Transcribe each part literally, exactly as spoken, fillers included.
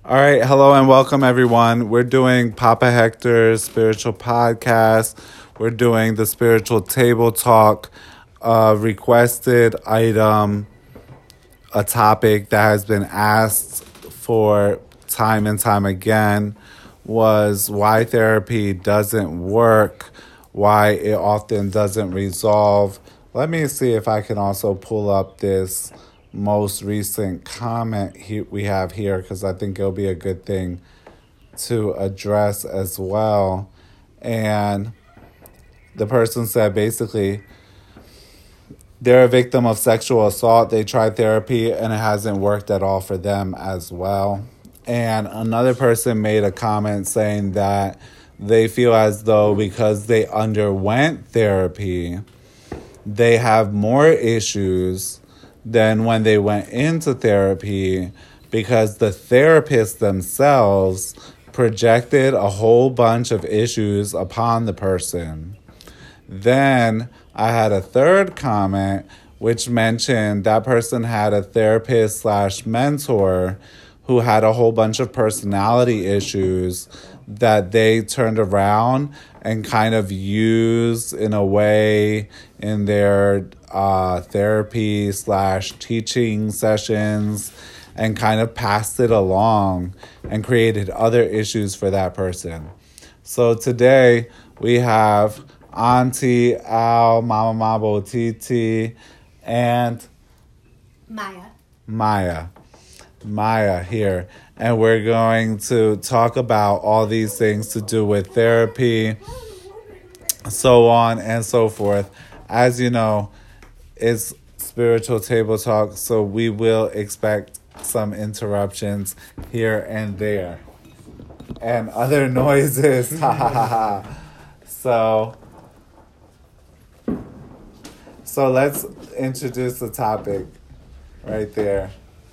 All right, hello and welcome everyone. We're doing Papa Hector's spiritual podcast. We're doing the spiritual table talk, uh, requested item, a topic that has been asked for time and time again was why therapy doesn't work, why it often doesn't resolve. Let me see if I can also pull up this most recent comment he, we have here, because I think it'll be a good thing to address as well. And the person said basically they're a victim of sexual assault. They tried therapy and it hasn't worked at all for them as well. And another person made a comment saying that they feel as though because they underwent therapy, they have more issues than when they went into therapy because the therapists themselves projected a whole bunch of issues upon the person. Then I had a third comment which mentioned that person had a therapist slash mentor who had a whole bunch of personality issues that they turned around and kind of used in a way in their uh, therapy slash teaching sessions and kind of passed it along and created other issues for that person. So today we have Auntie Al, Mama Mabo Titi, and Maya. Maya. Maya here. And we're going to talk about all these things to do with therapy, so on and so forth. As you know, it's spiritual table talk, so we will expect some interruptions here and there. And other noises. Ha ha ha ha. So, so let's introduce the topic right there.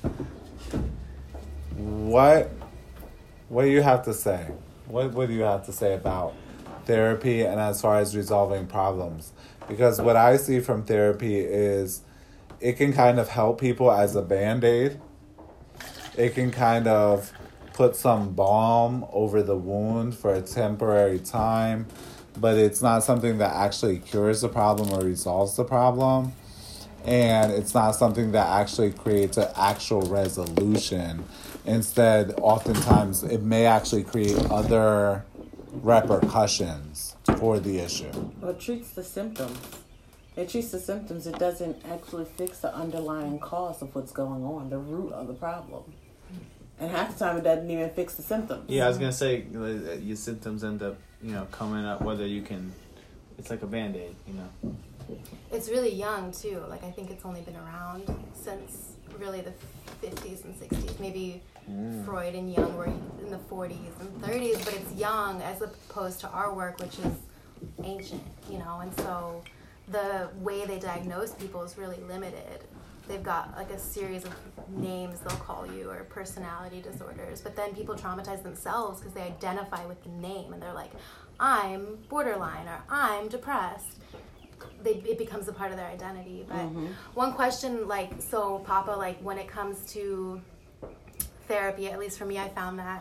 What what do you have to say? What what do you have to say about therapy and as far as resolving problems? Because what I see from therapy is it can kind of help people as a Band-Aid. It can kind of put some balm over the wound for a temporary time, but it's not something that actually cures the problem or resolves the problem. And it's not something that actually creates an actual resolution. Instead, oftentimes, it may actually create other repercussions for the issue. Well, it treats the symptoms. It treats the symptoms. It doesn't actually fix the underlying cause of what's going on, the root of the problem. And half the time, it doesn't even fix the symptoms. Yeah, I was going to say, your symptoms end up, you know, coming up, whether you can, it's like a Band-Aid, you know. It's really young, too. Like, I think it's only been around since really the fifties and sixties. Maybe mm. Freud and Jung were in the forties and thirties, but it's young as opposed to our work, which is ancient, you know. And so the way they diagnose people is really limited. They've got, like, a series of names they'll call you or personality disorders. But then people traumatize themselves because they identify with the name. And they're like, I'm borderline or I'm depressed. They, it becomes a part of their identity. But mm-hmm. one question, like, so Papa, like, when it comes to therapy, at least for me, I found that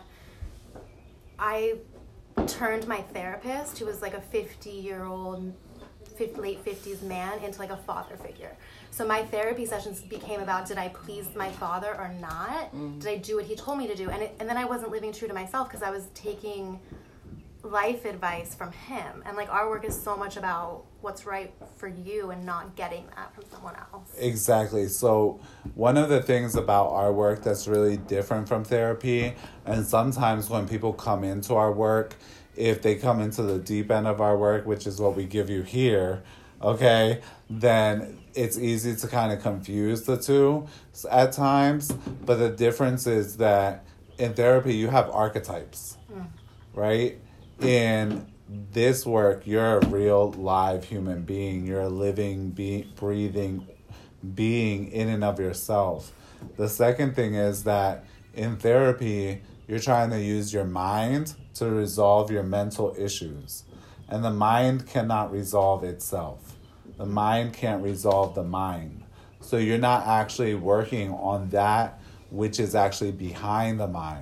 I turned my therapist, who was like a fifty-year-old, late fifties man, into like a father figure. So my therapy sessions became about, did I please my father or not? Mm-hmm. Did I do what he told me to do? And it, and then I wasn't living true to myself because I was taking life advice from him. And like our work is so much about what's right for you and not getting that from someone else. Exactly. So one of the things about our work that's really different from therapy, and sometimes when people come into our work, if they come into the deep end of our work, which is what we give you here, okay, then it's easy to kind of confuse the two at times. But the difference is that in therapy, you have archetypes, mm. right? In this work, you're a real live human being. You're a living, be- breathing being in and of yourself. The second thing is that in therapy, you're trying to use your mind to resolve your mental issues. And the mind cannot resolve itself. The mind can't resolve the mind. So you're not actually working on that which is actually behind the mind.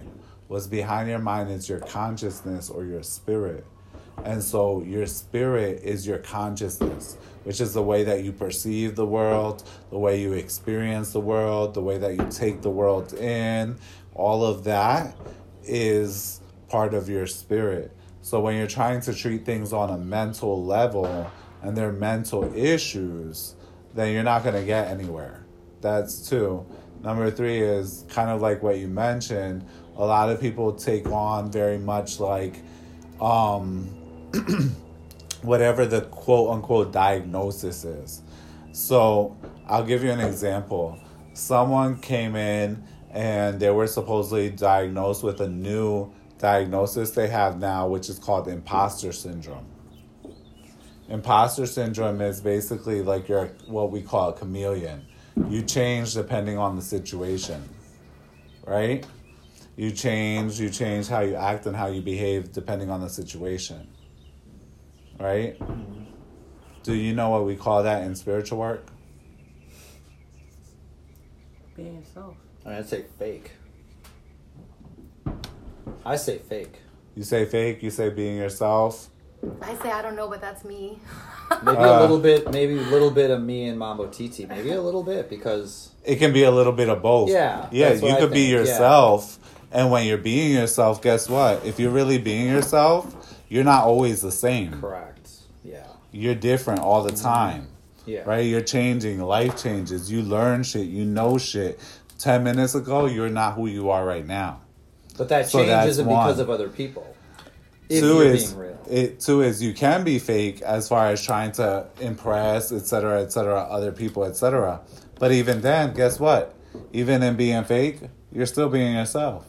What's behind your mind is your consciousness or your spirit. And so your spirit is your consciousness, which is the way that you perceive the world, the way you experience the world, the way that you take the world in. All of that is part of your spirit. So when you're trying to treat things on a mental level and they're mental issues, then you're not going to get anywhere. That's two. Number three is kind of like what you mentioned. A lot of people take on very much like um, whatever the quote-unquote diagnosis is. So I'll give you an example. Someone came in and they were supposedly diagnosed with a new diagnosis they have now, which is called imposter syndrome. Imposter syndrome is basically like you're what we call a chameleon. You change depending on the situation, right? You change, you change how you act and how you behave depending on the situation, right? Do you know what we call that in spiritual work? Being yourself. I'd say fake. I say fake. You say fake, you say being yourself. I say I don't know, but that's me. Maybe Uh, a little bit, maybe a little bit of me and Mambo Titi. Maybe a little bit because It can be a little bit of both. Yeah, Yeah, that's you what I could be think, yeah. yourself. And when you're being yourself, guess what? If you're really being yourself, you're not always the same. correct. Yeah. You're different all the time. Yeah. Right? You're changing. Life changes. You learn shit. You know shit. Ten minutes ago, you're not who you are right now. But that So change that's isn't because one. of other people. If Two you're is being real. it. Two is you can be fake as far as trying to impress, et cetera, et cetera, other people, et cetera. But even then, guess what? Even in being fake, you're still being yourself.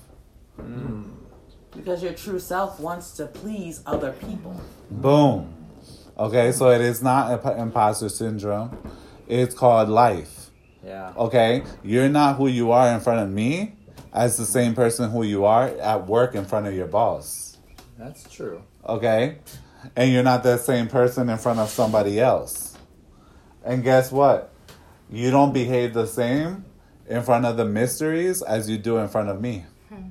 Because your true self wants to please other people. Boom. Okay, so it is not imp- imposter syndrome. It's called life. Yeah. Okay, you're not who you are in front of me as the same person who you are at work in front of your boss. That's true. Okay, and you're not that same person in front of somebody else. And guess what? You don't behave the same in front of the mysteries as you do in front of me.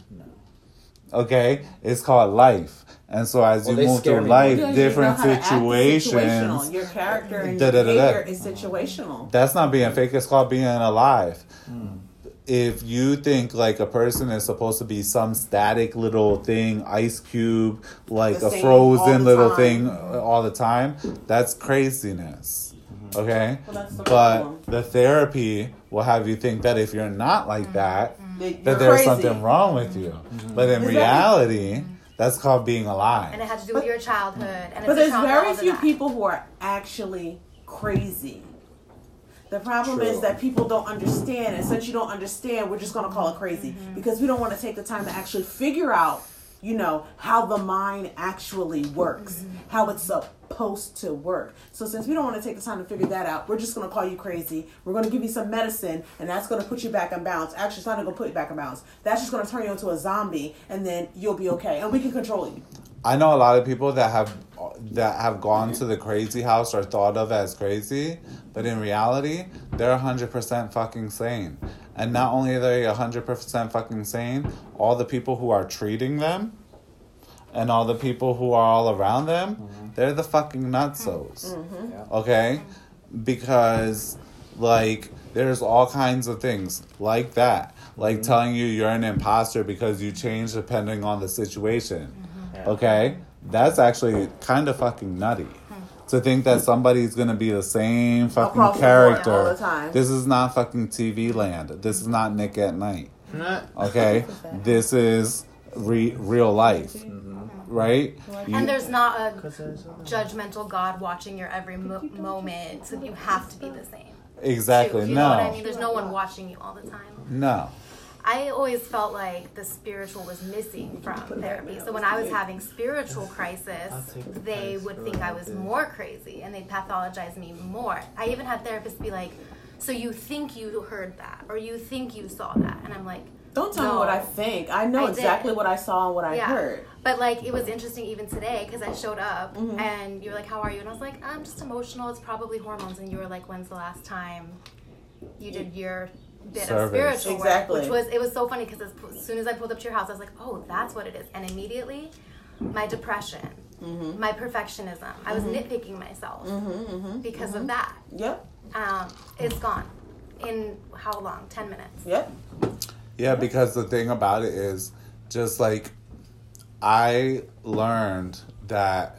Okay, it's called life. And so as Well, you they move scare through me life, Because different you know how to act is situational. situations. Your character and Da, your da, da, da. behavior is situational. That's not being fake. It's called being alive. If you think like a person is supposed to be some static little thing, ice cube, like The a same all frozen the little time. thing uh, all the time, that's craziness. Okay? Well, that's the But problem. the therapy will have you think that if you're not like that, That that you're there's crazy. something wrong with you. But in Is that- reality, that's called being And it alive. had to do with your childhood. And But it's there's a trauma very all of few that. people who are actually crazy. The problem True. is that people don't understand, and since you don't understand, we're just going to call it crazy Mm-hmm. because we don't want to take the time to actually figure out, you know, how the mind actually works, Mm-hmm. how it's supposed to work. So since we don't want to take the time to figure that out, we're just going to call you crazy. We're going to give you some medicine, and that's going to put you back in balance. Actually, it's not going to put you back in balance. That's just going to turn you into a zombie, and then you'll be okay, and we can control you. I know a lot of people that have that have gone to the crazy house or thought of as crazy, but in reality, they're one hundred percent fucking sane. And not only are they one hundred percent fucking sane, all the people who are treating them and all the people who are all around them, they're the fucking nutsos. Yeah. Okay? Because, like, there's all kinds of things like that. Like telling you you're an imposter because you change depending on the situation. Yeah. Okay? That's actually kind of fucking nutty. To think that somebody's gonna be the same fucking Across the board character. all the time. This is not fucking T V land. This is not Nick at Night. Nah. Okay? This is re- real life. Right? You- And there's not a Cause there's other- judgmental God watching your every mo- moment, so you have to be the same. exactly. too. You no. know what I mean? There's no one watching you all the time. No. I always felt like the spiritual was missing from therapy. So when I was having spiritual crisis, they would think I was more crazy and they'd pathologize me more. I even had therapists be like, so you think you heard that or you think you saw that? And I'm like, Don't tell me no. what I think. I know I exactly did. what I saw and what I Yeah. heard. But like it was interesting even today because I showed up Mm-hmm. and you were like, how are you? And I was like, I'm just emotional. It's probably hormones. And you were like, when's the last time you did your bit Service. of spiritual Exactly. work, which was, it was so funny because as soon as I pulled up to your house, I was like, oh, that's what it is. And immediately, my depression, mm-hmm. my perfectionism, I was mm-hmm. nitpicking myself mm-hmm, mm-hmm, because mm-hmm. of that. Yep. Um, it's gone in how long? ten minutes. Yep. Yeah, because the thing about it is, just like, I learned that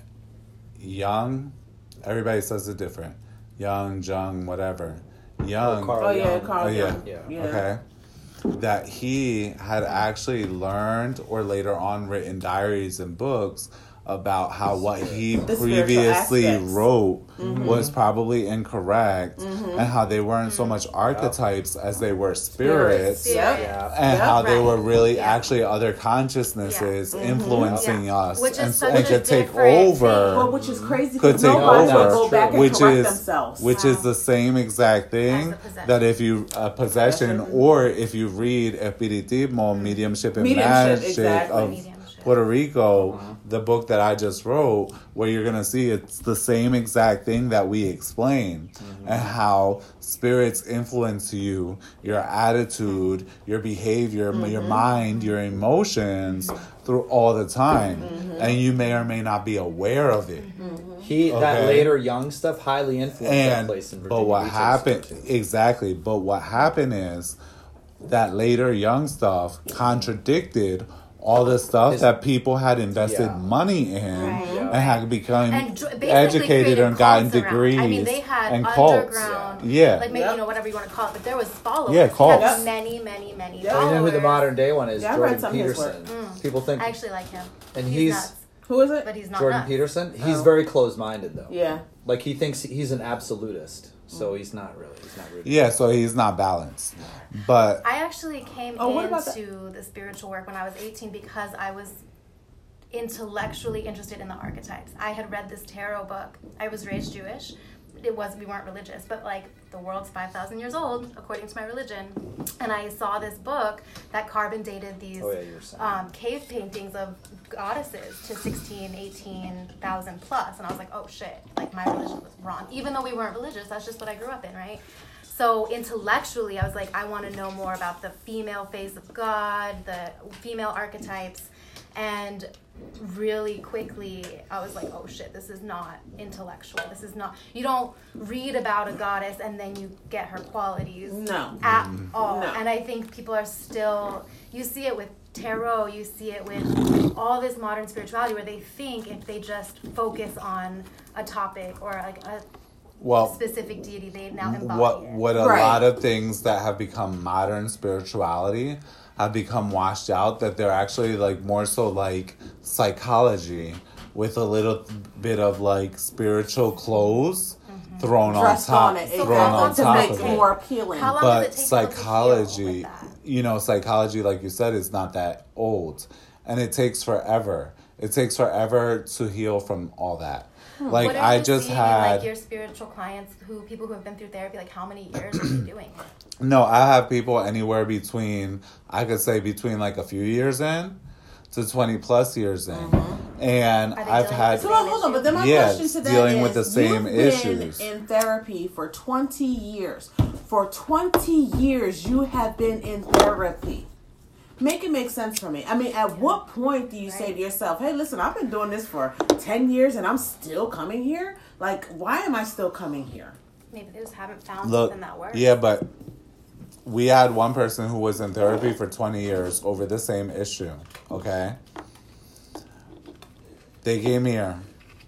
young, everybody says it different. Young, Jung, whatever. Young. Oh, Carl Oh yeah, Jung. Carl Oh, yeah. Jung. Yeah. Yeah. Okay. That he had actually learned or later on written diaries and books about how what he The spiritual previously aspects. wrote Mm-hmm. was probably incorrect and how they weren't so much archetypes as they were spirits. Spirits. Yep. Yeah. And Yep. how they were Right. really Yeah. actually other consciousnesses Mm-hmm. influencing Yeah. us Which is and, such and a could take different over. thing. Well, which is crazy Could because take nobody will over, go back and which correct is themselves. which Wow. is the same exact thing As a possession. that if you uh, possession or if you read Espiritismo, Mediumship and Mediumship, Magic exactly. of Mediumship. Puerto Rico, the book that I just wrote, where you're gonna see it's the same exact thing that we explained, and how spirits influence you, your attitude, your behavior, your mind, your emotions through all the time, and you may or may not be aware of it. He that Okay. later young stuff highly influenced that And place in Virginia but what Beach happened Institute. exactly? But what happened is that later young stuff contradicted all the stuff His- that people had invested Yeah. money in Right. Yeah. and had become And dr- basically educated created and gotten cults around. degrees I mean, they had and cults. underground, Yeah. like maybe Yep. you know whatever you want to call it, but there was followers. Yeah, He cults. had Yep. many, many, many Yeah. followers. You know who the modern day one is? Yeah, I read Jordan some of his work. Peterson. People think I actually like him, And he's, he's- nuts, Who is it? but he's not Jordan nuts. Peterson. He's Oh. very closed-minded though. Yeah. Like he thinks he's an absolutist, so he's not really. He's not really. Yeah, so he's not balanced. But I actually came Oh, what about into the spiritual work when I was eighteen because I was intellectually interested in the archetypes. I had read this tarot book. I was raised Jewish. It was we weren't religious, but like the world's five thousand years old according to my religion. And I saw this book that carbon dated these Oh, yeah, you were saying. um, cave paintings of goddesses to sixteen, eighteen thousand plus. And I was like, oh shit, like my religion was wrong. Even though we weren't religious, that's just what I grew up in, right? So intellectually, I was like, I want to know more about the female face of God, the female archetypes. And really quickly, I was like, oh shit, this is not intellectual. This is not, you don't read about a goddess and then you get her qualities No. at all. No. And I think people are still, you see it with tarot, you see it with all this modern spirituality where they think if they just focus on a topic or like a well, specific deity, they now embody what it. what a Right. lot of things that have become modern spirituality have become washed out, that they're actually like more so like psychology with a little bit of like spiritual clothes thrown Dressed on top on it. So thrown how on long Exactly. To top make of it it. more appealing. How long But does it take people to psychology, heal with that? you know, psychology, like you said, is not that old, and it takes forever. It takes forever to heal from all that. Like What are I you just seeing had. in, like your spiritual clients, who people who have been through therapy, like how many years are you doing it? No, I have people anywhere between, I could say between like a few years in to twenty plus years in. And Are they I've dealing had, with So the well, hold on, but then my Yes, question to that dealing is, with the same you've issues. been in therapy for twenty years. For twenty years, you have been in therapy. Make it make sense for me. I mean, at what point do you say Right. to yourself, hey, listen, I've been doing this for ten years and I'm still coming here? Like, why am I still coming here? Maybe they just haven't found look, something that works. yeah, but we had one person who was in therapy for twenty years over the same issue, okay? They came here.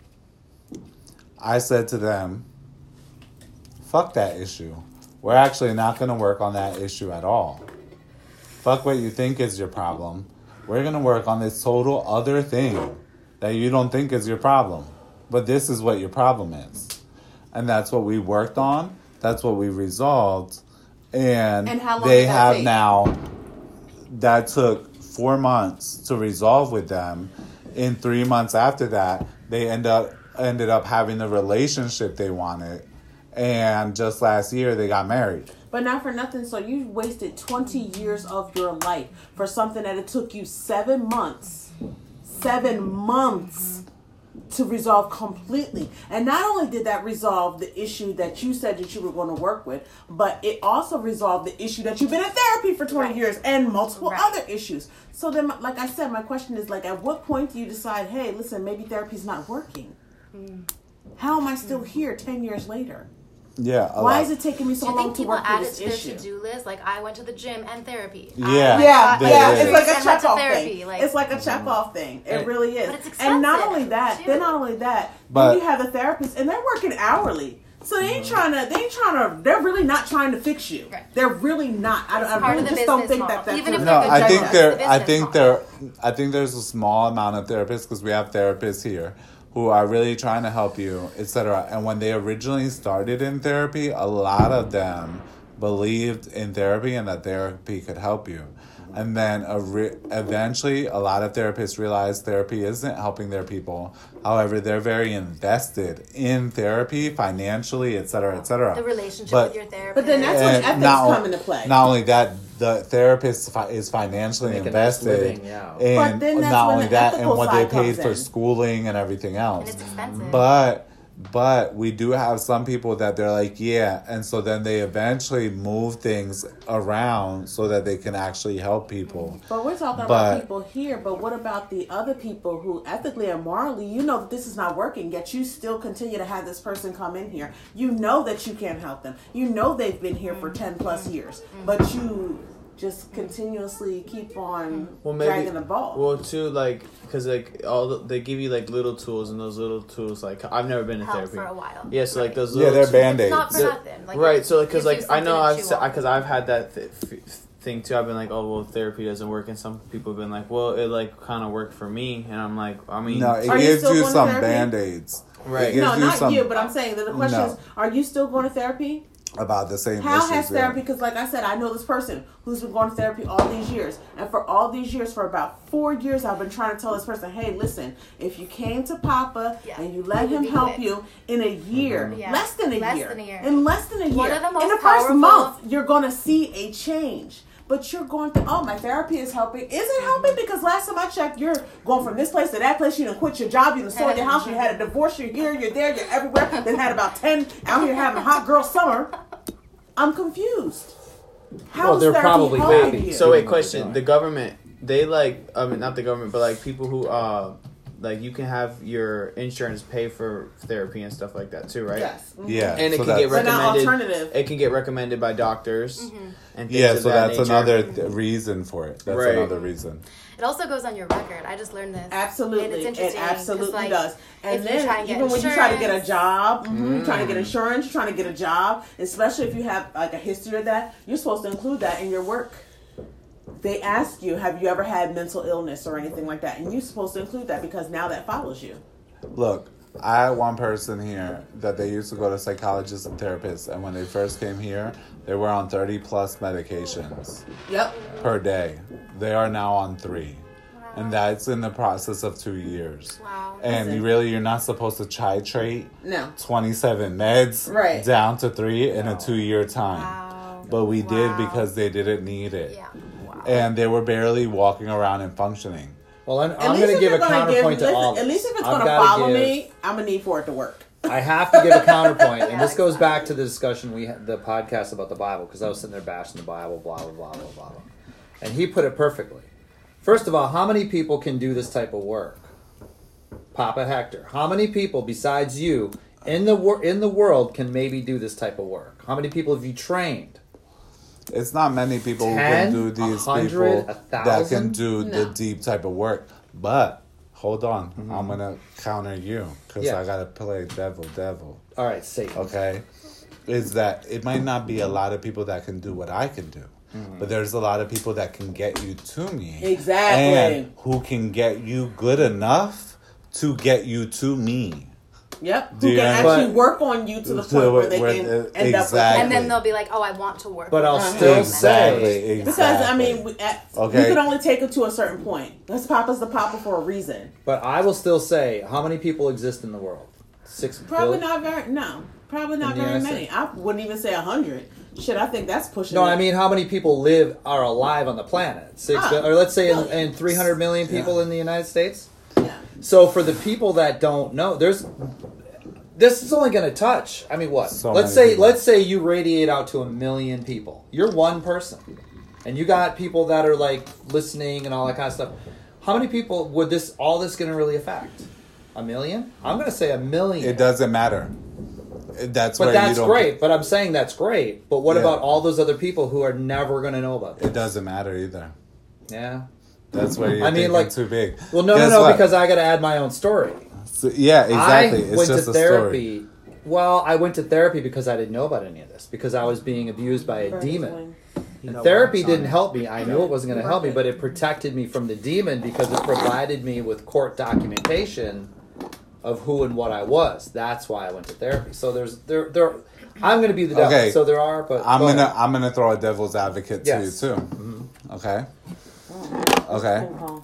I said to them, fuck that issue. We're actually not going to work on that issue at all. Fuck what you think is your problem. We're going to work on this total other thing that you don't think is your problem. But this is what your problem is. And that's what we worked on. That's what we resolved. And, And how long they did that have take? now, that took four months to resolve with them. In three months after that, they end up ended up having the relationship they wanted. And just last year, they got married. But not for nothing. So you wasted twenty years of your life for something that it took you seven months, seven months to resolve completely. And not only did that resolve the issue that you said that you were going to work with, but it also resolved the issue that you've been in therapy for twenty years and multiple Right. other issues. So then, like I said, my question is like, at what point do you decide, hey, listen, maybe therapy's not working? Mm. How am I still here ten years later? Yeah. a Why lot. is it taking me so Do you long think to people work through add it this to their issue? to-do list? Like, I went to the gym and therapy. Yeah. I Yeah, got They yeah, do. it's like a and went to check off therapy. thing. Like, It's like a check off thing. It And- really is. But it's and not expensive, only that, too. then not only that, But- then you have the therapist, and they're working hourly. So they ain't trying to. They ain't trying to. They're really not trying to fix you. Right. They're really not. I, It's I part really of the just don't business think that model. that's Even if a- No, they're I good think judges, there. the I business think model. there. I think there's a small amount of therapists because we have therapists here who are really trying to help you, et cetera. And when they originally started in therapy, a lot of them believed in therapy and that therapy could help you. And then a re- eventually, a lot of therapists realize therapy isn't helping their people. However, they're very invested in therapy financially, et cetera, et cetera. the relationship But- with your therapist. But then that's when And ethics not, come into play. Not only that, the therapist fi- is financially Make a nice invested, living, yeah. and But then that's not when only the that, and ethical what they side paid comes for in. schooling and everything else. And it's expensive. But but we do have some people that they're like, yeah, and so then they eventually move things around so that they can actually help people. But we're talking But- about people here. But what about the other people who ethically and morally, you know that this is not working, yet you still continue to have this person come in here. You know that you can't help them. You know they've been here for ten plus years, but you just continuously keep on Well, maybe dragging the ball. Well, too, like, because like all the, they give you like little tools, and those little tools, like I've never been to help therapy. for a while. Yeah, so like those Yeah, little they're tools- band-aids. It's not for They're- nothing. Like, right. So like, it because gives like you I know something I've to chew on. because I've had that th- f- thing too. I've been like, oh well, therapy doesn't work, and some people have been like, well, it like kind of worked for me, and I'm like, I mean, No, it Are you gives still you going to some therapy? band aids. Right. It gives no, you not some you, but I'm saying that the question No. is, are you still going to therapy? about the same How issues. has yeah. therapy, because like I said, I know this person who's been going to therapy all these years. And for all these years, for about four years, I've been trying to tell this person, hey, listen, if you came to Papa Yeah. and you let It would him be help good. you in a year, Yeah. less than a Less year, than a year. in less than a year, One of the most in the first powerful- month, you're going to see a change. But you're going to, oh, my therapy is helping. Is it helping? Because last time I checked, you're going from this place to that place. You done quit your job. You done sold your house. You had a divorce. You're here. You're there. You're everywhere. Then had about ten out here having a hot girl summer. I'm confused. How Well, is they're therapy probably helping happy. you? So doing wait, what they're question: doing. the government, they like, I mean, not the government, but like people who, uh, like you can have your insurance pay for therapy and stuff like that too, right? Yes. Mhm. Yeah, And it so can get that's- But not recommended. alternative. It can get recommended by doctors. And things yeah, of so that that's nature. another th- reason for it. That's Right. another reason. It also goes on your record. I just learned this. Absolutely. And it's It interesting. 'cause, absolutely like, does. And if you then, try and get even when you try to get a insurance- job, mhm, you're trying to get insurance, you're trying to get a job, especially if you have like a history of that, you're supposed to include that in your work. They ask you, have you ever had mental illness or anything like that? And you're supposed to include that because now that follows you. Look, I had one person here that they used to go to psychologists and therapists, and when they first came here, they were on thirty plus medications Yep. per day. They are now on three. And that's in the process of two years. Wow. And you really, you're not supposed to titrate No. twenty-seven meds Right. down to three in a two year time. Wow. But we did Wow. because they didn't need it. Yeah. Wow. And they were barely walking around and functioning. Well, I'm, At I'm least going to if give you're a gonna counterpoint give- to all listen, At this. least if it's I've going to gotta follow give- me, I'm going to need for it to work. I have to give a counterpoint, and this goes back to the discussion we had, the podcast about the Bible, because I was sitting there bashing the Bible, blah blah blah blah blah blah, and he put it perfectly. First of all, how many people can do this type of work? Papa Hector, how many people besides you in the wor- in the world can maybe do this type of work? How many people have you trained? It's not many people ten, who can do these a hundred, people a that thousand? can do the No. deep type of work. But hold on, I'm gonna counter you because Yeah. I gotta play devil, devil. All right, Satan. Okay, is that it might not be a lot of people that can do what I can do, but there's a lot of people that can get you to me Exactly. and who can get you good enough to get you to me. Yep. Do Who you can know- actually But- work on you to the To point where it- they where can the- end up with exactly. And then they'll be like, oh, I want to work. But with I'll them. still Exactly, say, Because, I exactly. mean, we, at, Okay. you can only take it to a certain point. That's Papa's the Papa for a reason. but I will still say, how many people exist in the world? Six. Probably billion? not very, no. Probably not In the very United many. States? I wouldn't even say a hundred. Shit, I think that's pushing No, it. I mean how many people live are alive on the planet? Six, Ah, or let's say in, billion. in three hundred million people Yeah. in the United States. Yeah. So for the people that don't know, there's this is only going to touch. I mean, what? So let's many say people. let's say you radiate out to a million people. You're one person, and you got people that are like listening and all that kind of stuff. How many people would this all this going to really affect? A million? I'm going to say a million. It doesn't matter. That's But where that's you don't, great. But I'm saying that's great. But what Yeah. about all those other people who are never going to know about this? It doesn't matter either. Yeah. That's where you're I mean, thinking like- too big. Well, no, Guess no, no, what? because I got to add my own story. So, yeah, exactly. I It's went just to a therapy. story. Well, I went to therapy because I didn't know about any of this. Because I was being abused by a Burn demon. his wing. You And know therapy what? didn't help me. I knew it wasn't going to help me, but it protected me from the demon because it provided me with court documentation of who and what I was. That's why I went to therapy. So there's there there. I'm going to be the devil. Okay. So there are, but I'm go gonna ahead. I'm gonna throw a devil's advocate Yes. to you too. Okay. Okay. Ping pong.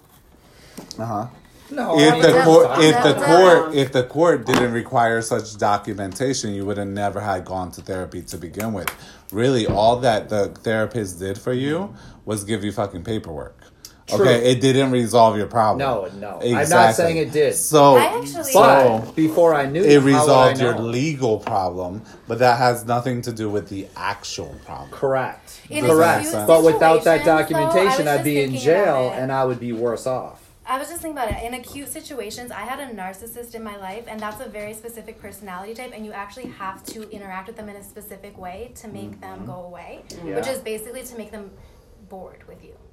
Uh huh. No, If I'm the not- court, I'm if not- the I'm court, not- if the court didn't require such documentation, you would have never had gone to therapy to begin with. Really, all that the therapist did for you was give you fucking paperwork. True. Okay, it didn't resolve your problem. No, no. I'm Exactly. not saying it did. So, I actually- But so before I knew it how would I resolved your know? legal problem, but that has nothing to do with the actual problem. Correct. In Correct. acute But But without that situations, though, I was documentation, I'd just be in thinking jail about it. and I would be worse off. I was just thinking about it. In acute situations, I had a narcissist in my life, and that's a very specific personality type, and you actually have to interact with them in a specific way to make them go away, Yeah. which is basically to make them bored with you.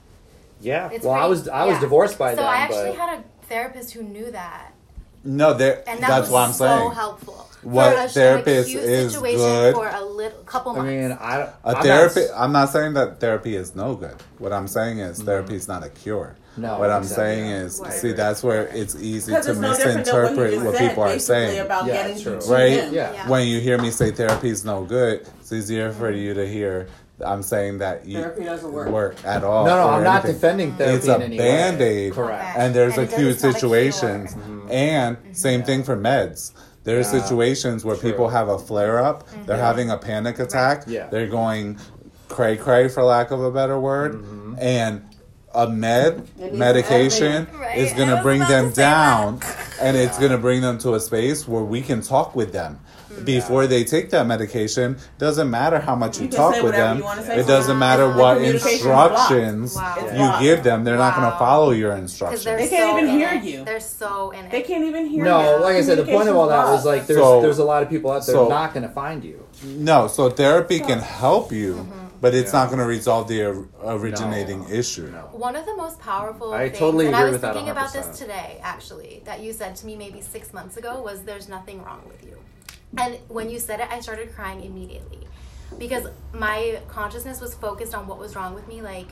Yeah. It's well, I pretty- was I was yeah. divorced by so then, I actually but had a therapist who knew that, No, there. and that That's was what I'm so saying. helpful. What For a, therapist an acute is situation good- for a little couple I months. mean, I A I'm not- therapy. I'm not saying that therapy is no good. What I'm saying is therapy is not a cure. No, What I'm exactly. saying is, Word. see, that's where it's easy Because to it's no different than what misinterpret he what, just said, people are basically saying. about Yeah, getting true. to Right? him. Yeah. Yeah. When you hear me say therapy is no good, it's easier for you to hear I'm saying that you Therapy doesn't work. at all. No, no, or I'm not anything. defending therapy It's a in any band way. aid. Correct. And there's And it acute doesn't- it's not a situations. cure. And same thing for meds. There's Yeah. situations where True. people have a flare up, they're having a panic attack, Yeah. they're going cray cray for lack of a better word, Mm-hmm. and a med It needs medication Right. is going I to was bring about them to say that. down and it's going to bring them to a space where we can talk with them. Before they take that medication, doesn't matter how much you, You can talk say with whatever them. you wanna say It to doesn't them. matter The what communication is blocked. instructions Wow. It's you blocked. give them. They're not going to Wow. follow your Because instructions. they're They can't so even in hear it. you. They're so in it. They can't even hear No, you. like I said, the point of all that was like there's So- there's a lot of people out there so- not going to find you. No, so therapy can help you, Mm-hmm. but it's Yeah. not going to resolve the or- originating No. issue. No. One of the most powerful I things, totally and agree I was with that thinking one hundred about percent. this today, actually, that you said to me maybe six months ago was there's nothing wrong with you. And when you said it, I started crying immediately. Because my consciousness was focused on what was wrong with me, like,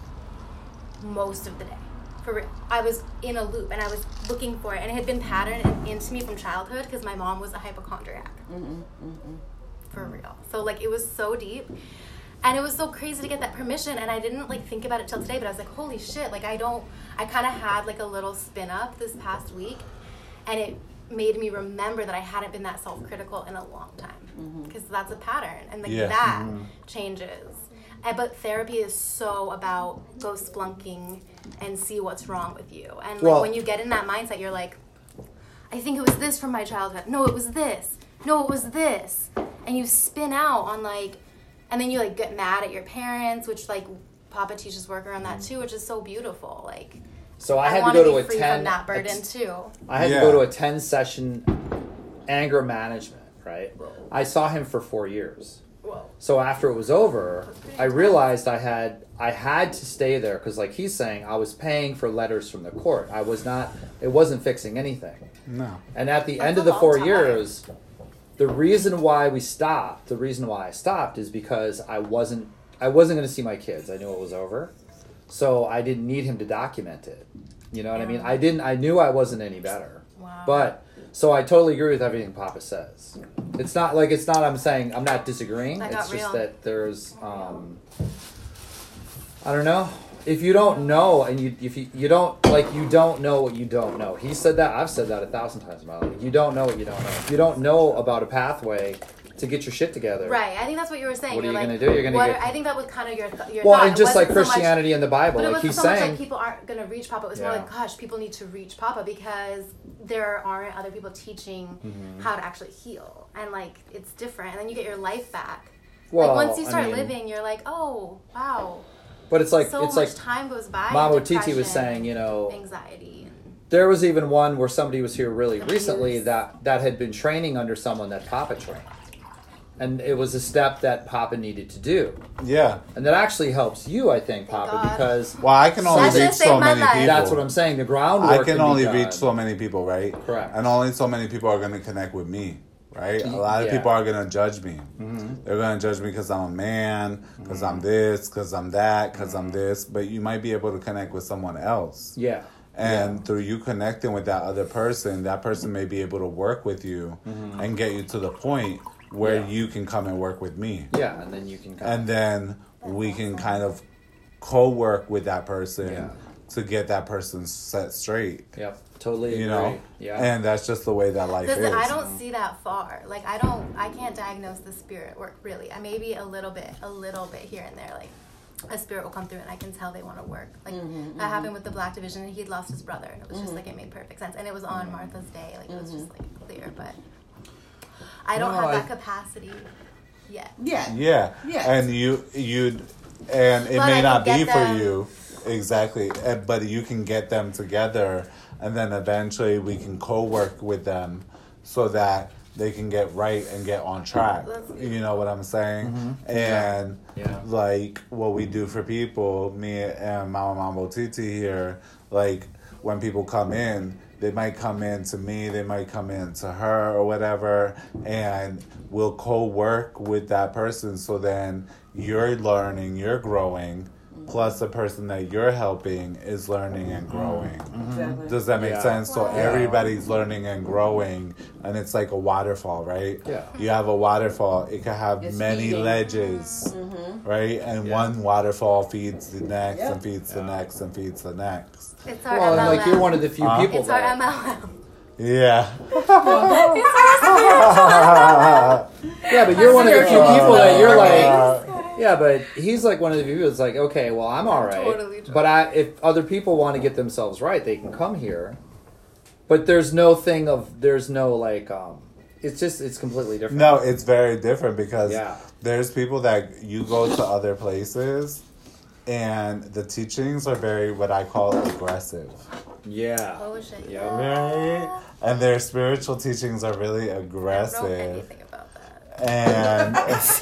most of the day. For real. I was in a loop, and I was looking for it, and it had been patterned in- into me from childhood, because my mom was a hypochondriac. For real. So, like, it was so deep. And it was so crazy to get that permission, and I didn't like think about it till today, but I was like, holy shit, like I don't, I kind of had like a little spin up this past week, and it made me remember that I hadn't been that self-critical in a long time, because that's a pattern, and like Yeah. that changes. And, but therapy is so about go splunking and see what's wrong with you, and like Well- when you get in that mindset, you're like, I think it was this from my childhood. No, it was this. No, it was this. And you spin out on like, and then you like get mad at your parents, which like Papa teaches work around that too, which is so beautiful. Like, So I had to wanna go to be a free ten. from that burden ex- too. I had Yeah. to go to a ten session anger management. Right. I saw him for four years. Whoa. So after it was over, I realized I had I had to stay there because, like he's saying, I was paying for letters from the court. I was not. It wasn't fixing anything. No. And at the That's end a of the long four time. years, the reason why we stopped, the reason why I stopped, is because I wasn't I wasn't going to see my kids. I knew it was over, so I didn't need him to document it. You know what I mean? I didn't. I knew I wasn't any better. Wow. But so I totally agree with everything Papa says. It's not like it's not. I'm saying I'm not disagreeing. That It's got just real. that there's. Um, I don't know. If you don't know, and you if you you don't like you don't know what you don't know. He said that. I've said that a thousand times in my life. You don't know what you don't know. If you don't know about a pathway, to get your shit together. Right. I think that's what you were saying. What are You're you like, gonna do? You're gonna what get- are- I think that was kind of your th- your Well, thought. and It just like wasn't so much- Christianity in the Bible, But it like wasn't he's so saying, much like people aren't going to reach Papa. It was more Yeah. like, gosh, people need to reach Papa because there aren't other people teaching Mm-hmm. how to actually heal. And, like, it's different. And then you get your life back. well, like, once you I start mean, living, you're like, oh, wow. but it's like so it's much like time goes by. Mama and Titi was depression, saying, you know, anxiety. And, there was even one where somebody was here really Abuse. recently that that had been training under someone that Papa trained, and it was a step that Papa needed to do, Yeah. and that actually helps you, I think, Thank Papa, God. because Well, I can only That reach just saved so my many life. people. that's what I'm saying. The groundwork I can be only done. reach so many people, right? Correct. And only so many people are going to connect with me, right? A lot of Yeah. people are going to judge me. Mhm. They're going to judge me because I'm a man, because I'm this, because I'm that, because I'm this. But you might be able to connect with someone else. Yeah. And through you connecting with that other person, that person may be able to work with you and get you to the point where Yeah. you can come and work with me. Yeah, and then you can kind And then we can kind of co-work with that person Yeah. to get that person set straight. of, yep, totally agree. You know? Yeah. And that's just the way that life Because is. I don't see that far. Like, I don't, I can't diagnose the spirit work, really. I maybe a little bit, a little bit here and there. Like, a spirit will come through and I can tell they want to work. Like, that happened with the Black Division, and he'd lost his brother, and it was just like, it made perfect sense. And it was on Martha's Day. Like, it was just, like, clear. But I don't No, have I- that capacity yet. Yeah. Yeah. Yeah. And you you and it But may I not can be get for them- you. Exactly. Uh, But you can get them together and then eventually we can co-work with them so that they can get right and get on track. That's- You know what I'm saying? And Yeah. like what we do for people, me and Mama Mambo Titi here, like when people come in, they might come in to me, they might come in to her or whatever, and we'll co-work with that person so then you're learning, you're growing, plus the person that you're helping is learning and growing. Exactly. Does that make Yeah. sense? So Wow. everybody's learning and growing, and it's like a waterfall, right? Yeah. You have a waterfall. It can have It's many feeding. ledges, right? And Yeah. one waterfall feeds the next, Yep. and feeds the Yeah. next, and feeds the next. It's our Well, M L M. and like you're one of the few Huh? people It's our that M L M. Yeah. yeah, but you're one of the few people that you're like. Uh, Yeah, but he's like one of the people that's like, okay, well, I'm all right. totally But I, if other people want to get themselves right, they can come here. But there's no thing of, there's no like, um, it's just, it's completely different. No, it's very different because Yeah. there's people that you go to other places and the teachings are very what I call aggressive. Yeah. Oh, shit. Yeah. Right? And their spiritual teachings are really I don't know aggressive. anything about that. And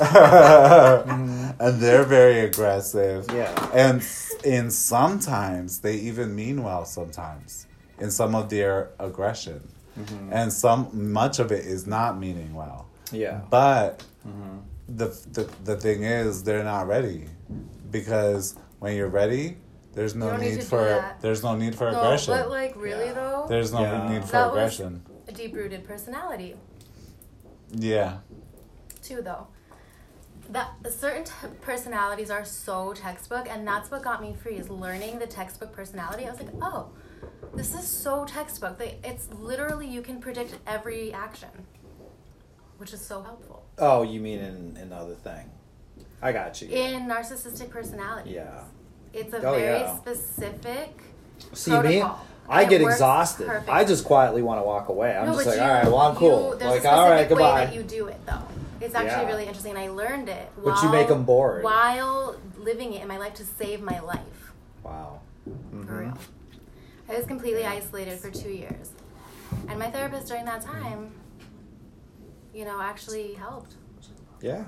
and they're very aggressive. Yeah. And in sometimes they even mean well sometimes in some of their aggression. Mm-hmm. And some much of it is not meaning well. Yeah. But Mm-hmm. the, the the thing is they're not ready because when you're ready, there's no You don't need need to do for that. there's no need for No, aggression. but like really Yeah. though, There's no Yeah. need for That was- aggression. a deep-rooted personality Yeah. too, though. That certain t- personalities are so textbook, and that's what got me free is learning the textbook personality. I was like, oh, this is so textbook. They, it's literally you can predict every action, which is so helpful Oh, you mean in another thing? I got you. in narcissistic personality. Yeah. It's a Oh, very yeah. specific. See me, protocol. I It get works exhausted. perfectly. I just quietly want to walk away. I'm No, just but like, you- all right, well, I'm cool. you- there's Like, a all right, specific way goodbye. that you do it, though. It's actually Yeah. really interesting, and I learned it. But you while- make 'em bored. while living it in my life to save my life. Wow. For real. I was completely isolated for two years, and my therapist during that time, you know, actually helped. Yeah.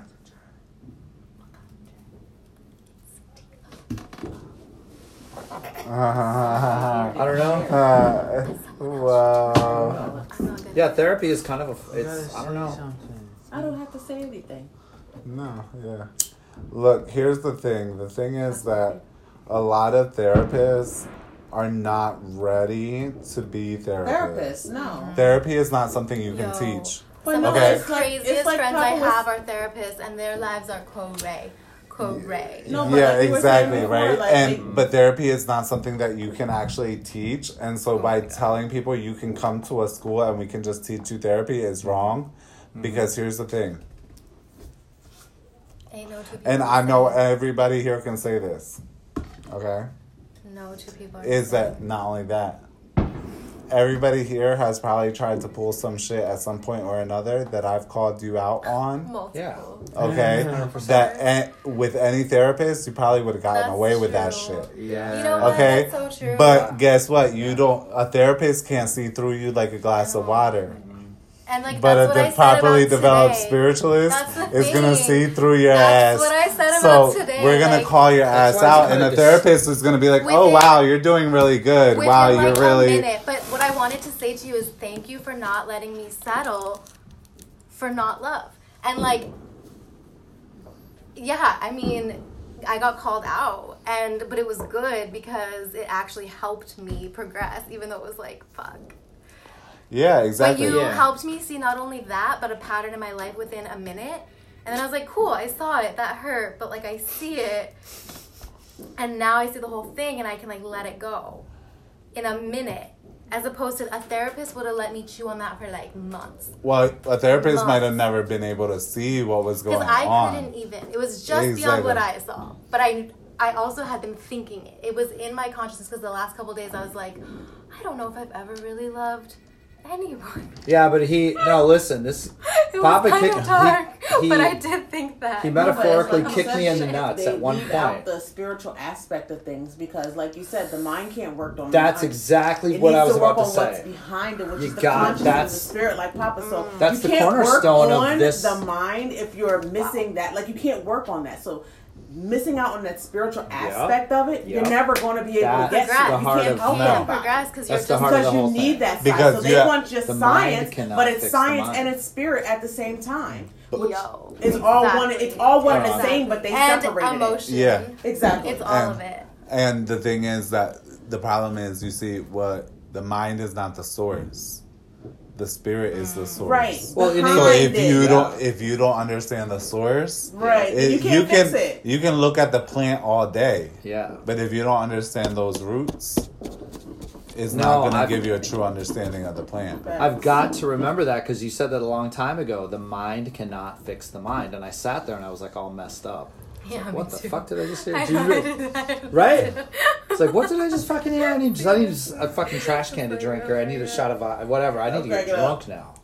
I don't know. Uh, wow. I'm not good. Yeah, therapy is kind of a. It's. I don't know. I don't have to say anything. No, yeah. Look, here's the thing. The thing is that a lot of therapists are not ready to be therapists. Therapist, no. Therapy is not something you can Yo. teach. But Some no, of Okay. the it's like- craziest it's like friends I Papa was- have are therapists, and their lives are cray, cray. No, but Yeah, like you were saying exactly, before, right? like, and they- but therapy is not something that you can actually teach. And so Oh by my God. telling people you can come to a school and we can just teach you therapy is wrong. Mm-hmm. Because here's the thing. Ain't no two people. and the I know same. everybody here can say this. Okay, No two people are is the same. that not only that? Everybody here has probably tried to pull some shit at some point or another that I've called you out on. Multiple. Yeah. Okay, one hundred percent. that and with any therapist, you probably would have gotten That's away with that true. shit. Yeah. You know what? Okay, That's so true. but guess what? You don't. A therapist can't see through you like a glass of water. And like But that's a what I de- said properly about developed today. spiritualist That's the is gonna thing. see through your That's ass. what I said so about today, we're gonna like- call your That's ass why it's out, and kinda the dis- therapist is gonna be like, "Oh Within- wow, you're doing really good. Within Wow, like you're really." a minute. But what I wanted to say to you is thank you for not letting me settle for not love. And like, yeah, I mean, I got called out, and but it was good because it actually helped me progress, even though it was like, fuck. Yeah, exactly. But you Yeah. helped me see not only that, but a pattern in my life within a minute. And then I was like, cool, I saw it, that hurt, but like I see it. And now I see the whole thing and I can like let it go in a minute. As opposed to a therapist would have let me chew on that for like months. Well, a therapist Months. might have never been able to see what was going Because I on. couldn't even. It was just Exactly. beyond what I saw. But I I also had been thinking it. It was in my consciousness because the last couple of days I was like, I don't know if I've ever really loved anyone. Yeah, but he no. Listen, this It Papa was kind kick- of dark, he- but he- I did think that. he No, but it's metaphorically like kicked me in the shit. nuts They at one leave out point. the spiritual aspect of things because, like you said, the mind can't work on. That's the mind. exactly It what needs I was to work about to on say. what's behind it, which You is the got- consciousness and the that's- spirit, like Papa. So That's you the can't cornerstone work of on this- the mind if you're missing that. Like you can't work on that. So missing out on that spiritual aspect of it, you're Yep. never going to be able That's to get to the it. You heart can't of- help no. can't anybody. progress because you're That's the just heart of Because the you whole need thing. that side. Because so they you- want just the mind science, cannot but it's fix the science mind. and it's spirit at the same time. Which Yo, is all one. exactly. It's all one and the Exactly. same, but they and separated emotion. Yeah. it. Exactly. It's all And- of it. And the thing is that the problem is, you see, what the mind is not the source. The spirit is the source. Right. Well, you need- So Behind if it. you Yeah. don't, if you don't understand the source, Right. it- you can't can fix it. you can look at the plant all day, Yeah. but if you don't understand those roots, it's No, not going to I've- give you a true understanding of the plant. I've got to remember that because you said that a long time ago. The mind cannot fix the mind, and I sat there and I was like all messed up. Yeah, me What the too. fuck did I just hear? I Did you know, I really- did that. Right? It's like, what did I just fucking hear? I need, I need a fucking trash can to drink, or I need a shot of uh, whatever. I need to get Crack it up. drunk now.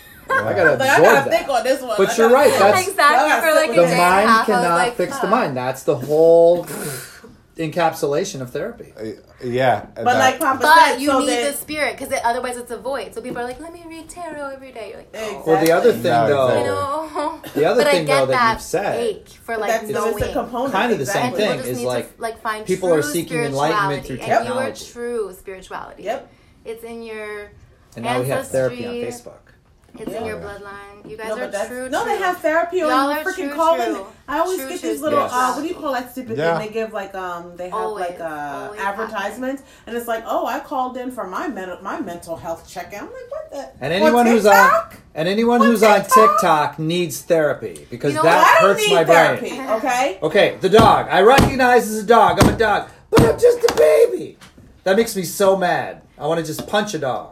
I gotta Like, I absorb gotta that. think on this one. But I you're gotta right, think. that's- Exactly. Y'all For gotta like sit a The with day that. and a mind half, I was cannot like, fix the fuck. mind. That's the whole encapsulation of therapy. Uh, Yeah, But that- like Papa But said, you so need then, the spirit because otherwise it's a void. So people are like, let me read tarot every day. You're like, oh. Exactly. Well, the other thing, No, though, exactly. You know? the other but thing I get though that, that you've said, ache for But like that's knowing. it's a component. Kind of the same And exactly. thing. people just is need like, to like find people true are seeking enlightenment through spirituality, and you are technology. true spirituality. Yep. It's in your and now we have therapy on ancestry. Facebook. It's Yeah. in your bloodline. You guys No, are but that's, true. no, true. they have therapy or Y'all you are freaking true, call true. in. I always True, get true these little, Yes. uh, what do you call that stupid Yeah. thing? They give like, um, they have Always, like uh, always advertisements, and it's like, oh, I called in for my men- my mental health check. I'm like, what the? And On anyone who's on TikTok? and anyone On who's on TikTok? TikTok needs therapy because You know that what? I don't hurts need my therapy. brain. Okay. Okay, the dog. I recognize as a dog. I'm a dog, but I'm just a baby. That makes me so mad. I want to just punch a dog.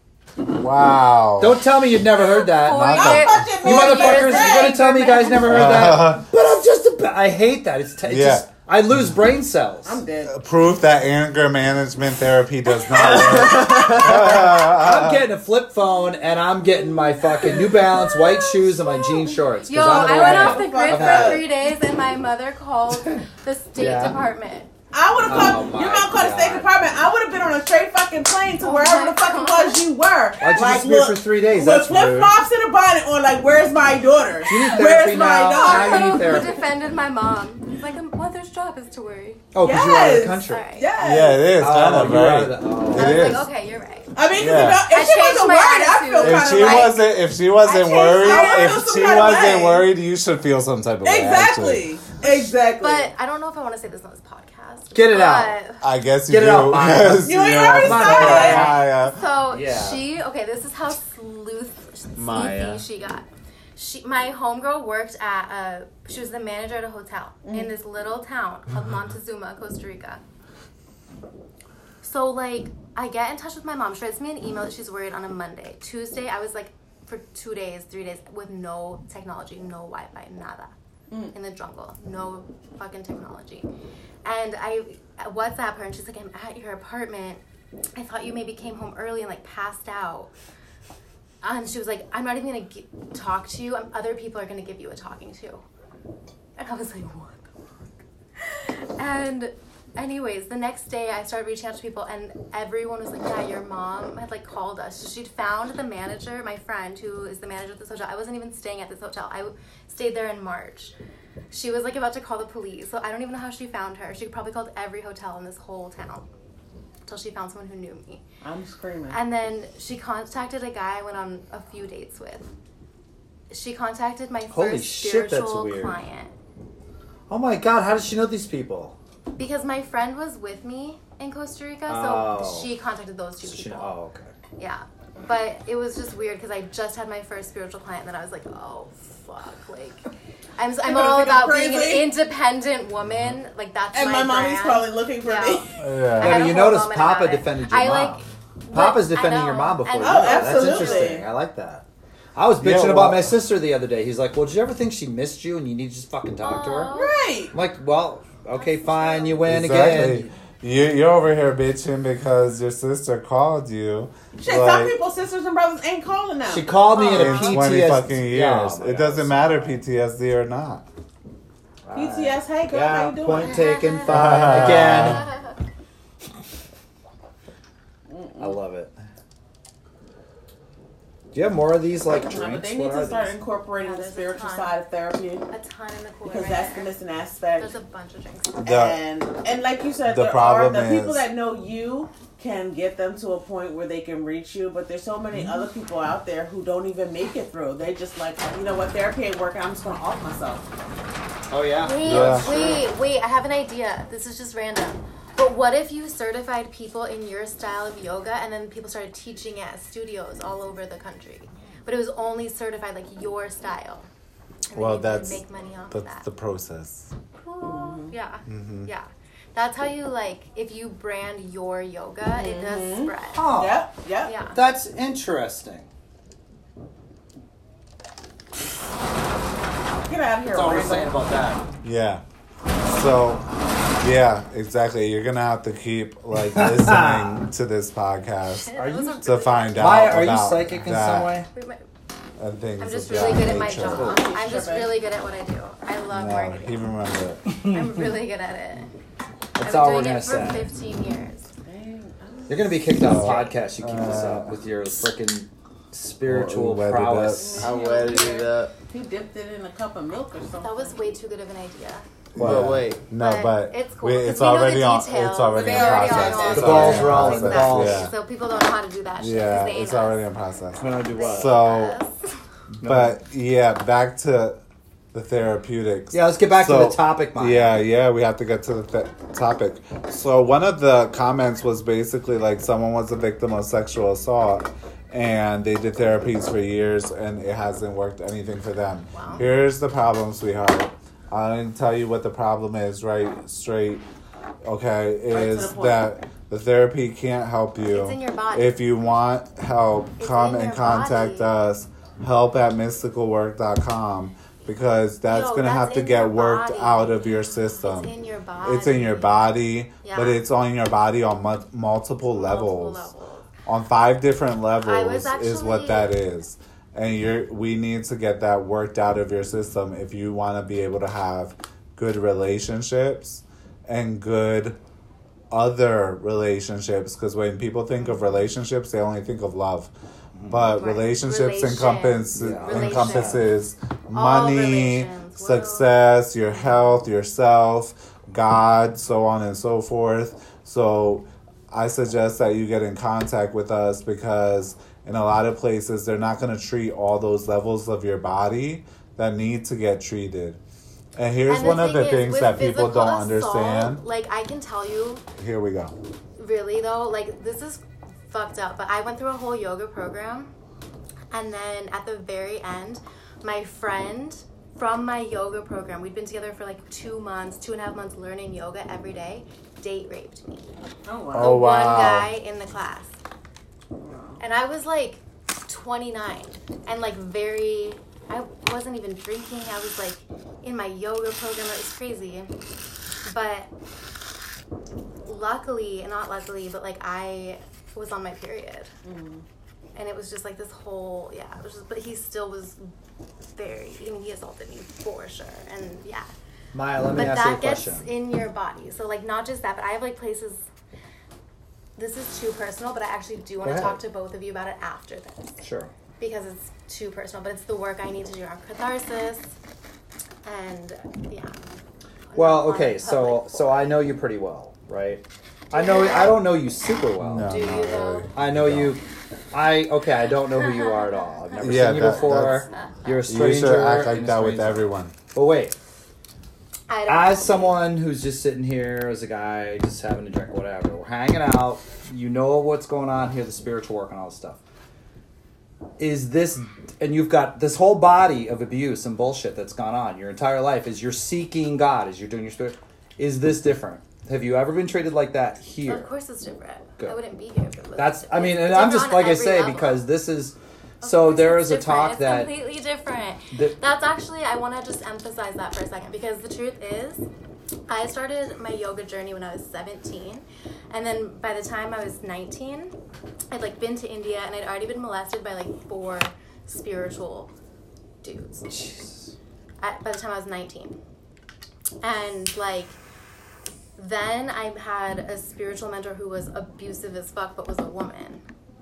wow. Don't tell me you've never heard that. Four Not years- that- You Four motherfuckers, years you're gonna tell me you guys never heard Uh-huh. that? But I'm just a. Ba- I hate that. It's, t- it's Yeah. just. I lose brain cells. I'm dead. Proof that anger management therapy does not work. I'm getting a flip phone and I'm getting my fucking New Balance white shoes and my jean shorts. 'cause Yo, I'm an I old went man. off the grid Fuck that. for three days, and my mother called the State Yeah. Department. I would have Oh called. my Your mom called the State God. Department. I would have been on a straight fucking plane to Oh wherever my the fuck it God. was you were. Why'd you like, disappear look, for three days? With That's flip rude. flops and a bonnet on, like, where's my daughter? You need therapy Where's my now. daughter? Now you need Who therapy. defended my mom? It's like a mother's job is to worry. Oh, because you're out of the Yes. country. Sorry. Yes. Yeah, it is Oh, kind of you're out right. of the- oh. I It was is. like, okay, you're right. I mean, 'cause Yeah. if, if I she changed wasn't my worried, I feel attitude. If kind she of like, wasn't, if she wasn't changed- worried, I would if feel some she kind of wasn't way. worried, you should feel some type of way. actually. exactly, exactly. But I don't know if I want to say this on this podcast. Get it out. but- I guess you Get it do. out, Maya. Yes, You ain't yeah. already Come on, started. Maya. Maya. So Yeah. she, okay, this is how sleuth Maya. sleuthy she got. She, my homegirl worked at a, she was the manager at a hotel in this little town of Montezuma, Costa Rica. So like, I get in touch with my mom. She writes me an email that she's worried on a Monday. Tuesday, I was like, for two days, three days with no technology, no Wi-Fi, nada. mm. in the jungle, no fucking technology. And I WhatsApp her, and she's like, I'm at your apartment. I thought you maybe came home early and like passed out. And she was like, I'm not even gonna g- talk to you. Um, other people are gonna give you a talking to. And I was like, what the fuck? And anyways, the next day I started reaching out to people, and everyone was like, yeah, your mom had like called us. So she'd found the manager, my friend, who is the manager of this hotel. I wasn't even staying at this hotel. I stayed there in March. She was like about to call the police. So I don't even know how she found her. She probably called every hotel in this whole town until she found someone who knew me. I'm screaming. And then she contacted a guy I went on a few dates with. She contacted my Holy first shit, that's spiritual weird. client. Oh my god, how does she know these people? Because my friend was with me in Costa Rica, so Oh. she contacted those two So she, people. oh, okay. Yeah. But it was just weird because I just had my first spiritual client, and then I was like, oh, fuck. Like, I'm, I'm gonna all think I'm about being an crazy. independent woman. Like, that's and my my mommy's brand. probably looking for Yeah. me. I Yeah. had Yeah, a you whole notice moment Papa about it. defended your I mom. like, Papa's but- defending I your know. mom before And- you. Oh, That's absolutely. interesting. I like that. I was bitching Yeah, about well- my sister the other day. He's like, well, did you ever think she missed you and you need to just fucking talk to her? Aw. Right. I'm like, well, okay, fine, you win Exactly. again. You, you're over here bitching because your sister called you. Shit, some people's sisters and brothers ain't calling now. She called me in a in P T S D. twenty fucking years. Oh, my it God. doesn't matter P T S D or not. P T S, hey girl, Yeah, how you doing? point taken, fine, again. I love it. Do you have more of these, like, No, drinks? but they What need are to start these? incorporating Yeah, the there's a spiritual ton. side of therapy A ton in the cooler because right that's there. the missing aspect. There's a bunch of drinks. The- and and like you said, the there problem are the people is- that know you can get them to a point where they can reach you, but there's so many other people out there who don't even make it through. They just like, you know what, therapy ain't working. I'm just gonna off myself. Oh, yeah? Wait, Yeah. wait, wait. I have an idea. This is just random. But what if you certified people in your style of yoga and then people started teaching at studios all over the country? But it was only certified like your style. And Well, then you could that's make money off of that's that. the process. Cool. Yeah. Mm-hmm. Yeah. That's how you like if you brand your yoga, it does spread. Oh, Yep, yep. Yeah. that's interesting. Get out of here, That's all we're Randall. saying about that. Yeah. So, yeah, exactly. You're gonna have to keep like listening to this podcast Are you- to find out. Maya, are you about psychic in that some way? And things I'm just of really that good at my nature. job. I'm just Tripping. really good at what I do. I love No, marketing. he remember it. I'm really good at it. That's I've all been we're doing gonna it for say. fifteen years. You're gonna be kicked off So, podcast. You keep this uh, up with your freaking spiritual Well, prowess. I wetted it up. He dipped it in a cup of milk or something. That was way too good of an idea. But wait. No, But but it's cool, we, 'cause it's we know the already on. details. It's already They in already process. all know It's The already ball's in rolling, the process. ball's- Yeah, So people don't know how to do that shit. 'cause yeah, they ain't it's already us. in process. Gonna do what? So, Us. but yeah, back to the therapeutics. Yeah, let's get back So, to the topic, Maya. Yeah, yeah, we have to get to the th- topic. So one of the comments was basically like someone was a victim of sexual assault and they did therapies for years and it hasn't worked anything for them. Wow. Here's the problem, sweetheart. I'm going to tell you what the problem is right straight. Okay, Right to is the point. that the therapy can't help you. It's in your body. If you want help, It's come in and your contact body. us. Help at mystical work dot com because that's Yo, going to that's have to in get your worked body. out of your system. It's in your body. It's in your body, Yeah. but it's on your body on mu- multiple, Multiple levels. levels. On five different I levels was is what actually- that is. And you're we need to get that worked out of your system if you want to be able to have good relationships and good other relationships because when people think of relationships they only think of love. But Right. relationships Relation. encompass Yeah. encompasses All money, relations. Whoa. success, your health, yourself, God, so on and so forth. So I suggest that you get in contact with us because in a lot of places they're not going to treat all those levels of your body that need to get treated. And here's And the one of thing the is, things with that people physical don't assault, understand. Like, I can tell you, Here we go. really though, like, this is fucked up, but I went through a whole yoga program, and then at the very end, my friend from my yoga program, we'd been together for like two months, two and a half months learning yoga every day, date raped me. Oh, wow. Oh, The wow. one guy in the class. And I was like twenty-nine and like very, I wasn't even drinking. I was like in my yoga program. It was crazy. But luckily, not luckily, but like I was on my period. Mm. And it was just like this whole, yeah, it was just, but he still was very, I mean, he assaulted me for sure. And yeah. Maya, let me but ask you a that gets question. in your body. So like not just that, but I have like places, this is too personal, but I actually do want to talk to both of you about it after this. Sure. Because it's too personal, but it's the work I need to do on catharsis. And yeah. Well, okay, so so I know you pretty well, right? I know I don't know you super well. No, Do you not though? really. I know No. you. I okay. I don't know who you are at all. I've never Yeah, seen you that- before. that's- You're a You stranger. should act in like a that with strange- everyone. But wait, I don't as know. someone who's just sitting here as a guy, just having a drink, whatever, we're hanging out. You know what's going on here, the spiritual work and all this stuff. Is this, and you've got this whole body of abuse and bullshit that's gone on your entire life. Is you're seeking God, as you're doing your spirit. Is this different? Have you ever been treated like that here? Of course it's different. Good. I wouldn't be here if it was That's, I mean, it's and I'm different just, on like I every say, level. because this is, Of so course there it's is a different. talk it's that, completely different. that- That's actually, I want to just emphasize that for a second, because the truth is, I started my yoga journey when I was seventeen, and then by the time I was nineteen, I'd like been to India, and I'd already been molested by like four spiritual dudes. Jesus. At, by the time I was nineteen. And like, then I had a spiritual mentor who was abusive as fuck, but was a woman.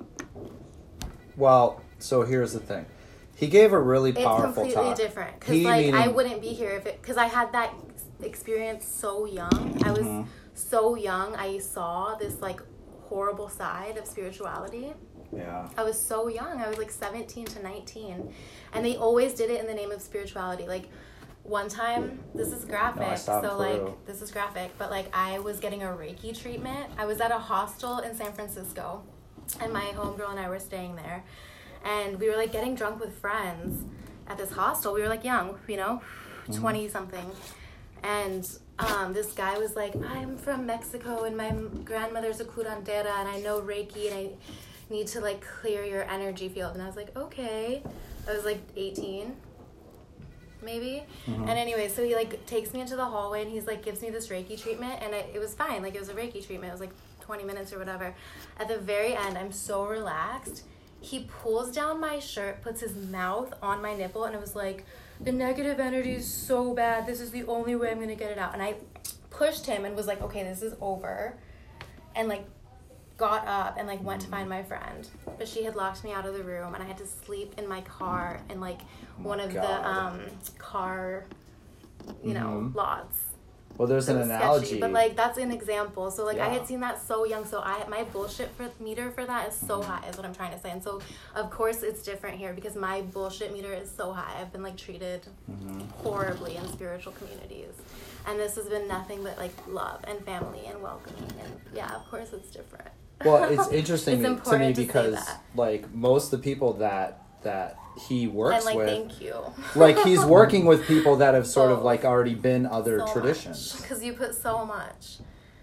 Well, so here's the thing. He gave a really It's powerful completely talk. different. Because He like, I meaning- wouldn't be here if it, because I had that experience so young. I was Mhm. so young. I saw this like horrible side of spirituality. Yeah. I was so young. I was like seventeen to nineteen. And they always did it in the name of spirituality. Like one time, this is graphic. No, I saw it in so Peru. like this is graphic, but like I was getting a Reiki treatment. I was at a hostel in San Francisco, and my homegirl and I were staying there. And we were like getting drunk with friends at this hostel. We were like young, you know, twenty something. And um, this guy was like, I'm from Mexico and my grandmother's a curandera and I know Reiki and I need to like clear your energy field. And I was like, okay. I was like eighteen, maybe. Mhm. And anyway, so he like takes me into the hallway and he's like gives me this Reiki treatment, and it, it was fine. Like it was a Reiki treatment. It was like twenty minutes or whatever. At the very end, I'm so relaxed. He pulls down my shirt, puts his mouth on my nipple, and it was like, the negative energy is so bad. This is the only way I'm going to get it out. And I pushed him and was like, okay, this is over. And like got up and like went to find my friend. But she had locked me out of the room, and I had to sleep in my car in like one of God. the um, car, you know, Mhm. lots. Well, there's It an was analogy. sketchy, but like that's an example. So like I Yeah. had seen that so young, so I my bullshit for meter for that is so high, is what I'm trying to say. And so of course it's different here because my bullshit meter is so high. I've been like treated Mhm. horribly in spiritual communities, and this has been nothing but like love and family and welcoming. And yeah, of course it's different. Well, it's interesting It's to me important to say because that. like most of the people that that he works And like with, thank you. like he's working with people that have sort of So- like already been other so traditions. because you put so much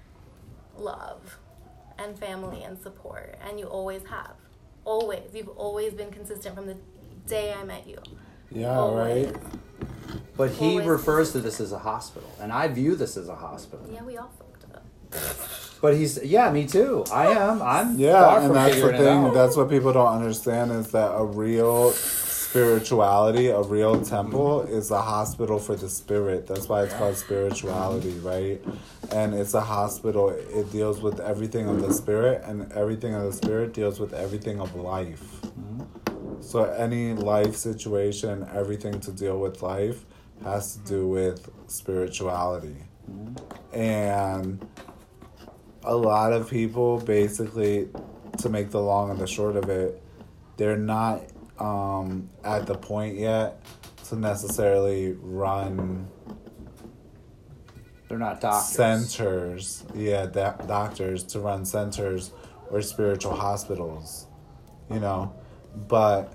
love and family and support, and you always have, always. You've always been consistent from the day I met you. Yeah, Always. right? But he Always refers to consistent. this as a hospital, and I view this as a hospital. Yeah, we all fucked up. But he's yeah, me too. I am. I'm Yeah, far and from that's the figuring it thing. out. That's what people don't understand is that a real spirituality, a real temple, is a hospital for the spirit. That's why it's called spirituality, right? And it's a hospital. It deals with everything of the spirit, and everything of the spirit deals with everything of life. So any life situation, everything to deal with life, has to do with spirituality. And a lot of people, basically, to make the long and the short of it, they're not um, at the point yet to necessarily run They're not doctors. centers. Yeah, da- doctors to run centers or spiritual hospitals, you know. But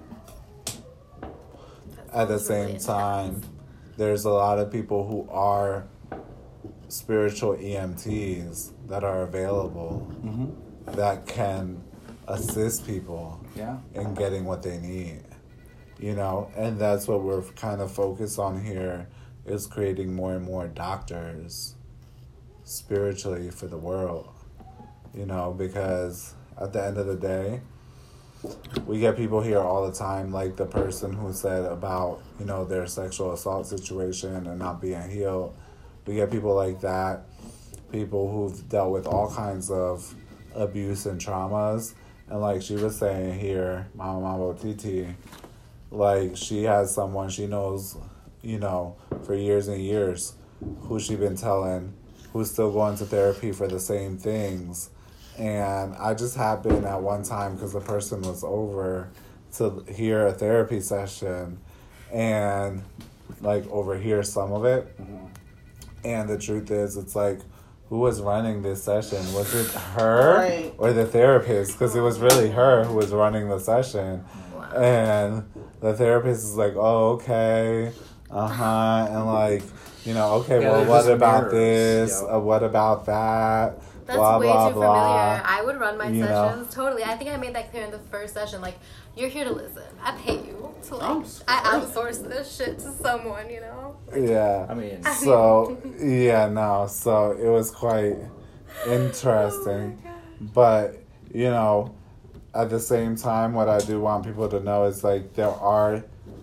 at the sounds same really time, intense. there's a lot of people who are spiritual E M Ts that are available hmm that can assist people Yeah. in getting what they need, you know, and that's what we're kind of focused on here is creating more and more doctors spiritually for the world. You know, because at the end of the day, we get people here all the time, like the person who said about, you know, their sexual assault situation and not being healed. We get people like that, people who've dealt with all kinds of abuse and traumas. And like she was saying here, Mama Mambo Titi, like she has someone she knows, you know, for years and years, who she been telling, who's still going to therapy for the same things. And I just happened at one time, because the person was over, to hear a therapy session and like overhear some of it. Mm-hmm. And the truth is, it's like, who was running this session? Was it her right. or the therapist? Because it was really her who was running the session. Wow. And the therapist is like, oh, okay, uh-huh. And like, you know, okay, yeah, well, what about mirrors. this? Yep. Uh, what about that? That's blah, way blah, too blah. familiar. I would run my you sessions. know? Totally. I think I made that clear in the first session. Like, you're here to listen. I pay you to, like, I outsource this shit to someone, you know? Yeah. I mean, so, yeah, no. So, it was quite interesting. Oh but, you know, at the same time, what I do want people to know is, like, there are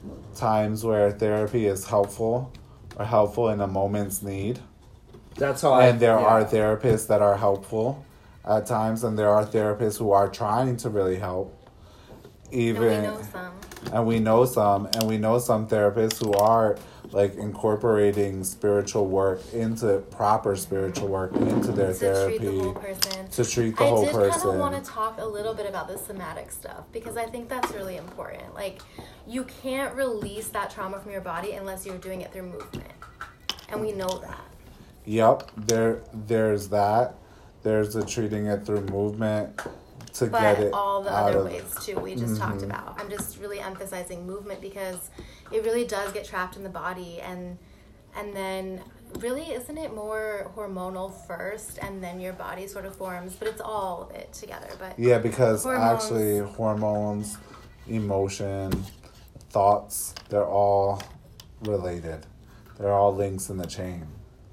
times where therapy is helpful or helpful in a moment's need. That's how I... And there yeah. are therapists that are helpful at times, and there are therapists who are trying to really help. Even, and we know some. And we know some, and we know some therapists who are, like, incorporating spiritual work into, proper spiritual work into their to therapy. To treat the whole person. To treat the I whole person. I did kind of want to talk a little bit about the somatic stuff, because I think that's really important. Like, you can't release that trauma from your body unless you're doing it through movement. And we know that. Yep, there. There's that. There's the treating it through movement to but get it all the out other of, ways too we just mm-hmm. talked about. I'm just really emphasizing movement because it really does get trapped in the body, and and then really isn't it more hormonal first and then your body sort of forms, but it's all of it together. But yeah, because hormones, actually hormones, emotion, thoughts, they're all related. They're all links in the chain.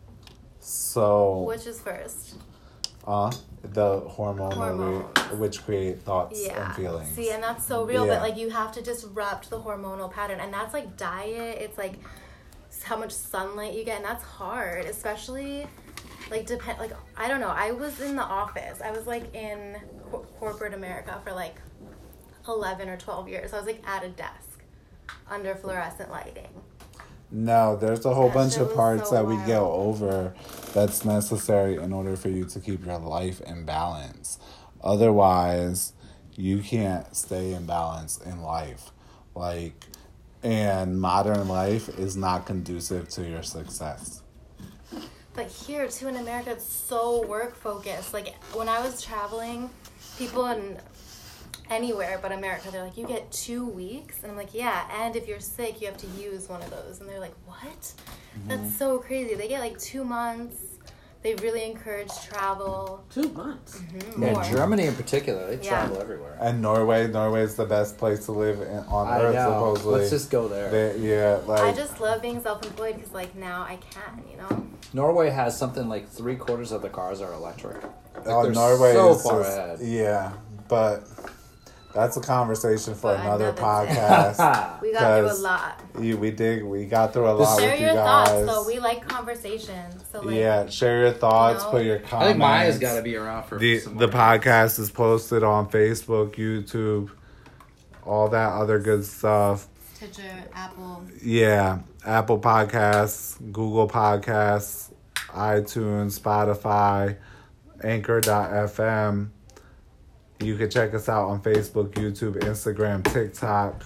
So which is first? Uh, the hormone Hormones. which create thoughts yeah. and feelings. See, and that's so real, yeah. but like you have to disrupt the hormonal pattern, and that's like diet. It's like how much sunlight you get, and that's hard, especially like depend. Like I don't know. I was in the office. I was like in co- corporate America for like eleven or twelve years. I was like at a desk under fluorescent lighting. No, there's a whole that bunch of parts so that we wild. go over that's necessary in order for you to keep your life in balance. Otherwise, you can't stay in balance in life. Like, and modern life is not conducive to your success. But here, too, in America, it's so work-focused. Like, when I was traveling, people in anywhere but America, they're like, you get two weeks? And I'm like, yeah, and if you're sick, you have to use one of those. And they're like, what? Mm-hmm. That's so crazy. They get, like, two months. They really encourage travel. Two months? Mm-hmm. Yeah, More. Germany in particular, they yeah. travel everywhere. And Norway, Norway is the best place to live in, on I Earth, know. supposedly. Let's just go there. They, yeah, like... I just love being self-employed because, like, now I can, you know? Norway has something like three quarters of the cars are electric. Like oh, they're Norway so is far just, ahead. Yeah, but that's a conversation for, for another, another podcast. We got through a lot. You, we did. We got through a lot Share with your you guys. thoughts, though. We like conversations. So like, yeah, share your thoughts. you know, put your comments. I think Maya's got to be around for the some the more. podcast is posted on Facebook, YouTube, all that other good stuff. Stitcher, Apple. Yeah, Apple Podcasts, Google Podcasts, iTunes, Spotify, Anchor dot f m. You can check us out on Facebook, YouTube, Instagram, TikTok,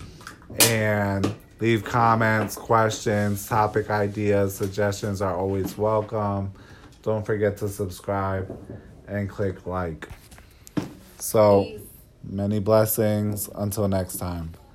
and leave comments, questions, topic ideas, suggestions are always welcome. Don't forget to subscribe and click like. So, Peace. many blessings. Until next time.